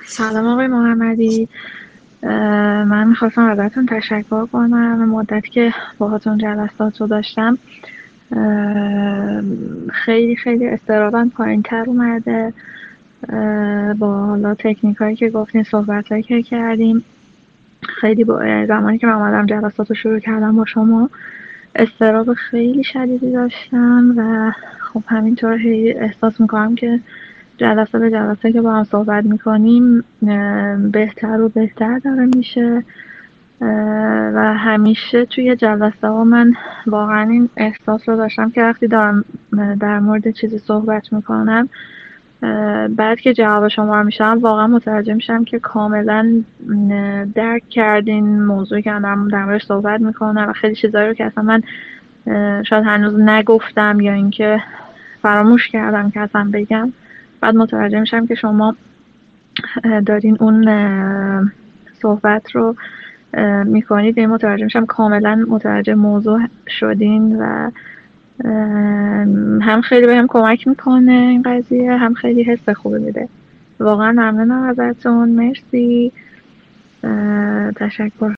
سلام آقای محمدی. من خواستم ازتون تشکر کنم. مدتی که باهاتون جلسات رو داشتم خیلی خیلی استعدادم پایین‌تر اومده. با حالا تکنیک هایی که گفتین، صحبت هایی که کردیم، خیلی با زمانی که من اومدم جلسات رو شروع کردم با شما استراب خیلی شدیدی داشتم و خب همینطور هی احساس میکنم که جلسه به جلسه که با هم صحبت میکنیم بهتر و بهتر داره میشه و همیشه توی جلسه ها من واقعا این احساس رو داشتم که وقتی دارم در مورد چیزی صحبت میکنم بعد که جواب شما رو میشم واقعا متوجه میشم که کاملا درک کردین موضوعی که من در موردش صحبت میکنم و خیلی چیزایی رو که اصلا من شاید هنوز نگفتم یا اینکه فراموش کردم که اصلا بگم، بعد متوجه میشم که شما دارین اون صحبت رو میکنید. این متوجه میشم کاملا متوجه موضوع شدین و هم خیلی بهم کمک میکنه این قضیه، هم خیلی حس خوبی میده. واقعا ممنونم ازتون. مرسی. تشکر.